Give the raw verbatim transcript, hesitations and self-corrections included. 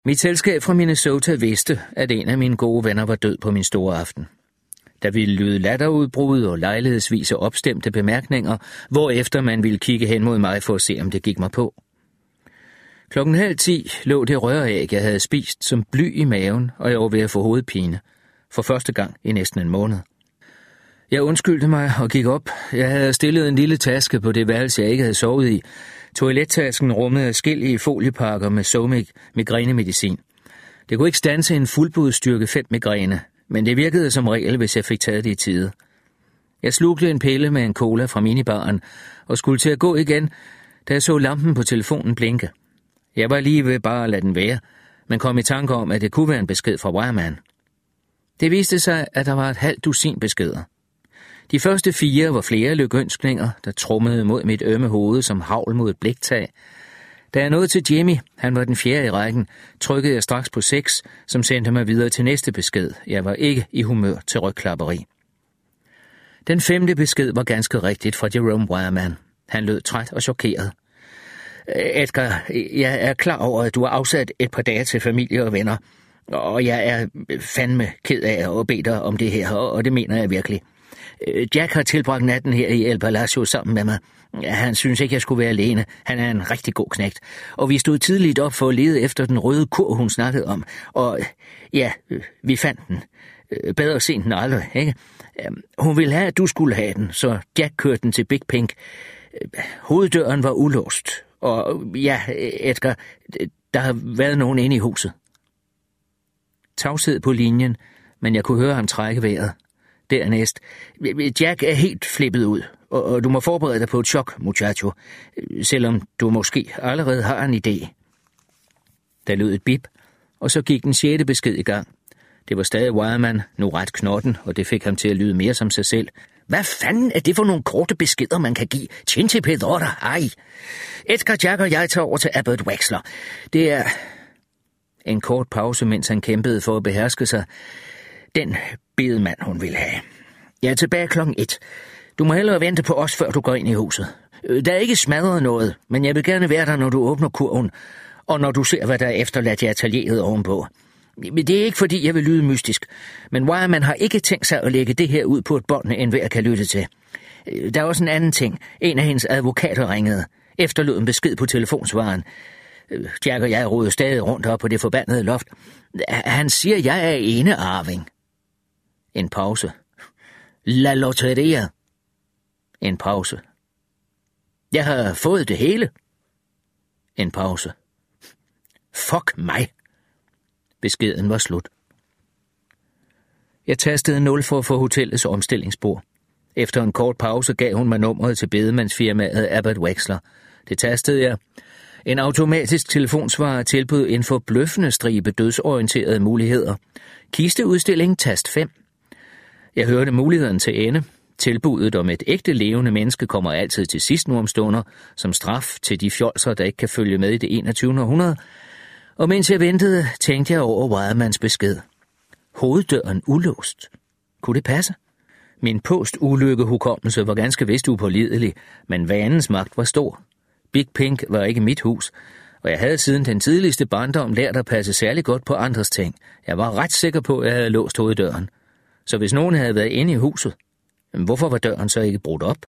Mit selskab fra Minnesota vidste, at en af mine gode venner var død på min store aften. Der ville lyde latterudbrud og lejlighedsvise opstemte bemærkninger, hvorefter man ville kigge hen mod mig for at se, om det gik mig på. Klokken halv ti lå det røræg, jeg havde spist, som bly i maven, og jeg var ved at få hovedpine. For første gang i næsten en måned. Jeg undskyldte mig og gik op. Jeg havde stillet en lille taske på det værelse, jeg ikke havde sovet i. Toilettasken rummede adskillige foliepakker med Somic migrænemedicin. Det kunne ikke standse en fuldblodsstyrke fem migræne, men det virkede som regel, hvis jeg fik taget det i tide. Jeg slugte en pille med en cola fra minibaren og skulle til at gå igen, da jeg så lampen på telefonen blinke. Jeg var lige ved bare at lade den være, men kom i tanke om, at det kunne være en besked fra Wireman. Det viste sig, at der var et halvt dusin beskeder. De første fire var flere lykønskninger, der trummede mod mit ømme hoved som havl mod et bliktag. Da jeg nåede til Jimmy, han var den fjerde i rækken, trykkede jeg straks på seks, som sendte mig videre til næste besked. Jeg var ikke i humør til rygklapperi. Den femte besked var ganske rigtigt fra Jerome Wireman. Han lød træt og chokeret. Edgar, jeg er klar over, at du har afsat et par dage til familie og venner, og jeg er fandme ked af at bede dig om det her, og det mener jeg virkelig. Jack har tilbragt natten her i El Palacio sammen med mig. Han synes ikke, jeg skulle være alene. Han er en rigtig god knægt. Og vi stod tidligt op for at lede efter den røde kur, hun snakkede om. Og ja, vi fandt den. Bedre sent end aldrig, ikke? Hun ville have, at du skulle have den, så Jack kørte den til Big Pink. Hoveddøren var ulåst. Og ja, Edgar, der har været nogen inde i huset. Tavshed på linjen, men jeg kunne høre ham trække vejret. Dernæst, Jack er helt flippet ud, og du må forberede dig på et chok, muchacho, selvom du måske allerede har en idé. Der lød et bip, og så gik den sjette besked i gang. Det var stadig Wireman, nu ret knotten, og det fik ham til at lyde mere som sig selv. Hvad fanden er det for nogle korte beskeder, man kan give? Chinche pedrotter, ej. Edgar, Jack og jeg tager over til Abbott Wexler. Det er en kort pause, mens han kæmpede for at beherske sig. Den bedemand, hun ville have. Jeg er tilbage klokken et. Du må hellere vente på os, før du går ind i huset. Der er ikke smadret noget, men jeg vil gerne være der, når du åbner kurven, og når du ser, hvad der er efterladt i atelieret ovenpå. Det er ikke, fordi jeg vil lyde mystisk, men Wireman har ikke tænkt sig at lægge det her ud på et bånd, end hver kan lytte til. Der er også en anden ting. En af hendes advokater ringede. Efterlod en besked på telefonsvaren. Jack og jeg rodede stadig rundt op på det forbandede loft. Han siger, at jeg er enearving. En pause. La lotteria. En pause. Jeg har fået det hele. En pause. Fuck mig. Beskeden var slut. Jeg tastede nul for at få hotellets omstillingsbord. Efter en kort pause gav hun mig nummeret til bedemandsfirmaet Abbott Wexler. Det tastede jeg. En automatisk telefonsvarer tilbød en forbløffende stribe dødsorienterede muligheder. Kisteudstilling tast fem. Jeg hørte muligheden til ende. Tilbuddet om et ægte levende menneske kommer altid til sidst nu om stunder, som straf til de fjolser, der ikke kan følge med i det enogtyvende århundrede. Og mens jeg ventede, tænkte jeg over Wiremans besked. Hoveddøren ulåst. Kunne det passe? Min post-ulykkehukommelse var ganske vist upålidelig, men vanens magt var stor. Big Pink var ikke mit hus, og jeg havde siden den tidligste barndom lært at passe særlig godt på andres ting. Jeg var ret sikker på, at jeg havde låst hoveddøren. Så hvis nogen havde været inde i huset, hvorfor var døren så ikke brudt op?